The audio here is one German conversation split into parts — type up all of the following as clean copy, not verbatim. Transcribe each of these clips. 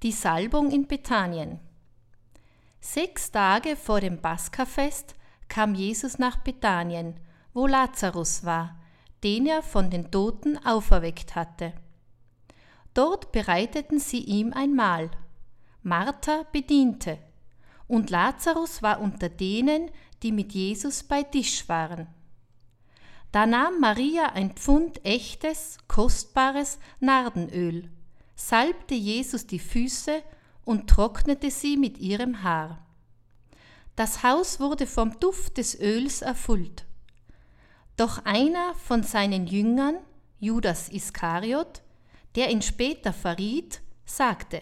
Die Salbung in Bethanien. 6 Tage vor dem Paskafest kam Jesus nach Bethanien, wo Lazarus war, den er von den Toten auferweckt hatte. Dort bereiteten sie ihm ein Mahl. Martha bediente, und Lazarus war unter denen, die mit Jesus bei Tisch waren. Da nahm Maria ein Pfund echtes, kostbares Nardenöl, salbte Jesus die Füße und trocknete sie mit ihrem Haar. Das Haus wurde vom Duft des Öls erfüllt. Doch einer von seinen Jüngern, Judas Iskariot, der ihn später verriet, sagte: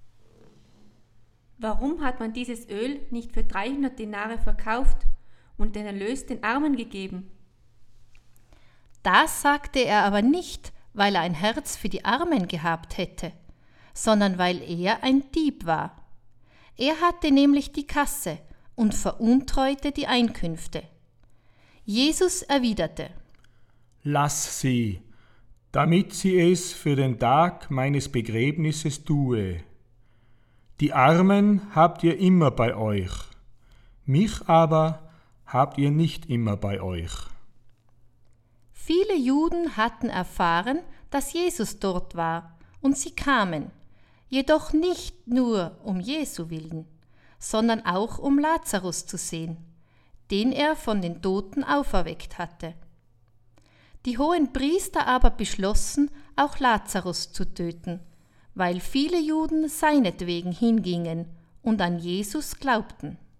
Warum hat man dieses Öl nicht für 300 Denare verkauft und den Erlös den Armen gegeben? Das sagte er aber nicht, weil er ein Herz für die Armen gehabt hätte, sondern weil er ein Dieb war. Er hatte nämlich die Kasse und veruntreute die Einkünfte. Jesus erwiderte: Lass sie, damit sie es für den Tag meines Begräbnisses tue. Die Armen habt ihr immer bei euch, mich aber habt ihr nicht immer bei euch. Viele Juden hatten erfahren, dass Jesus dort war, und sie kamen, jedoch nicht nur um Jesu willen, sondern auch um Lazarus zu sehen, den er von den Toten auferweckt hatte. Die Hohenpriester aber beschlossen, auch Lazarus zu töten, weil viele Juden seinetwegen hingingen und an Jesus glaubten.